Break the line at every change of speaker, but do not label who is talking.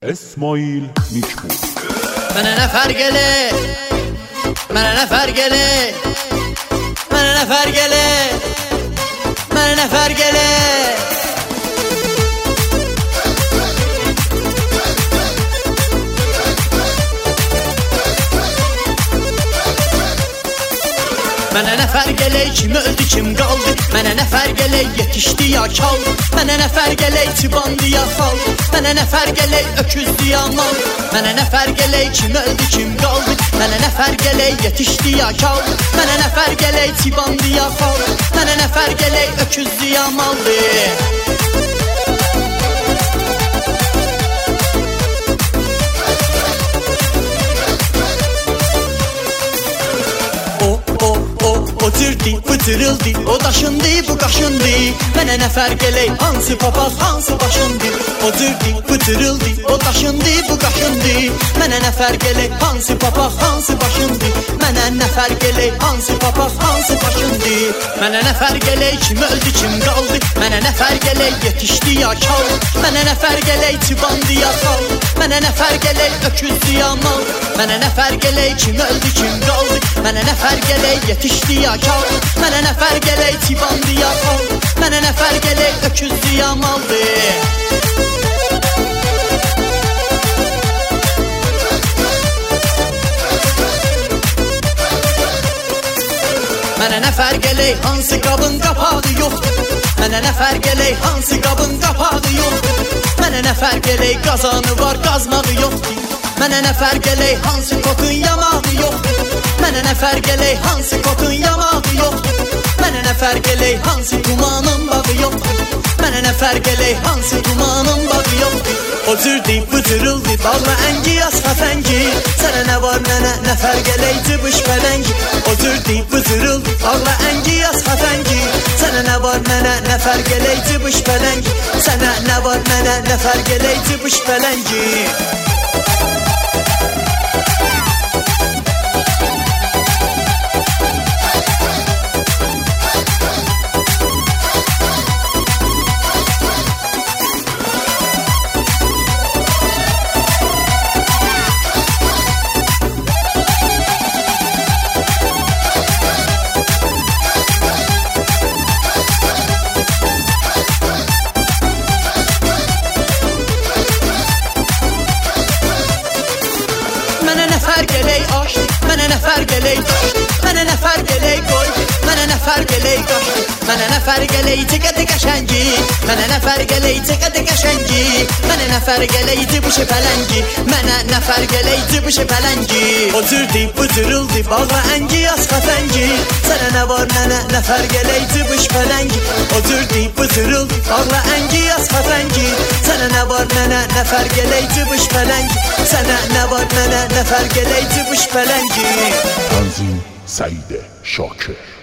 اسماعیل نیکپور.
Mənə nə fərq elə, mənə nə fərq elə, mənə nə fərq elə, mənə nə fərq elə. Mənə nə fərq elə, kim öldü, kim qaldı. Mənə nə fərq elə, yetişdi ya kaldı. Mənə nə fərq elə, tibandı ya xaldı. Mənə nə fərq elə, öküzdü ya mal. Mənə nə fərq elə, kim öldü, kim qaldı. Mənə nə fərq elə, yetişdi ya kaldı. Mənə nə fərq elə, tibandı ya xaldı. Mənə nə fərq elə, öküzdü ya maldı. O cırdı, bıtırıldı, o daşındı, bu qaşındı. Mənə nə fərq elə, hansı papaz, hansı başındı. O cırdı, bıtırıldı, o daşındı, bu qaşındı. Mənə nə fərq elə, hansı papaz, hansı başındı. Mənə nə fərq elə, hansı papaz, hansı başındı. Mənə nə fərq elə, kim öldü, kim qaldı. Mənə nə fərq elə, yetişdi ya kaldı. Mənə nə fərq elə, tibandı ya xaldı. Mənə nə fərq elə, öküzdü ya mal. Mənə nə fərq elə, kim öldü, kim qaldı. Mənə nə fərq elə, yetişdi ya kaldı. Mənə nə fərq elə, tibandı ya xaldı. Mənə nə fərq elə, öküzdü ya maldı. Mənə nə fərq elə, hansı qabın qapağı yoxdur. Mənə nə fərq elə, hansı qabın qapağı yoxdur. Mənə nə fərq elə, qazanı var, qazmağı yoxdur. Mənə nə fərq elə, hansı kotun yamağı yoxdur. Mənə nə fərq elə, hansı kotun yamağı yoxdur. Mənə nə fərq elə, hansı dumanın bağı yoxdur. Mənə nə fərq elə, hansı dumanın bağı yoxdur. O cırdı, bıcırıldı, bağla əngi, yaz xəfəngi. Sənə nə var, mənə nə fərq elə, cıbış pələngi. O cırdı, bıcırıldı, bağla əngi, yaz xəfəngi. Sənə nə var, mənə nə fərq elə, cıbış pələngi. Sənə nə var, mənə nə fərq elə, cıbış pələngi. Mənə nə fərq elə, aş, mənə nə fərq elə, daş. Mənə nə fərq elə, qoy, mənə nə fərq elə, qaş. Mənə nə fərq elə, çəkədi qəşəngi. Mənə nə fərq elə, çəkədi qəşəngi. Mənə nə fərq elə, cıbışı pələngi. Mənə nə fərq elə, cıbışı pələngi. O cırdı, bıcırıldı, bağla əngi, yaz xəfəngi. Sənə nə var, mənə nə fərq elə, cıbış pələngi. O cırdı, bıcırıldı, bağla əngi, yaz xəfəngi. Sənə nə var, mənə nə fərq elə, cıbış pələngi. Sənə nə var, mənə nə fərq elə, cıbış pələngi.
تنظیم سعید شاکر.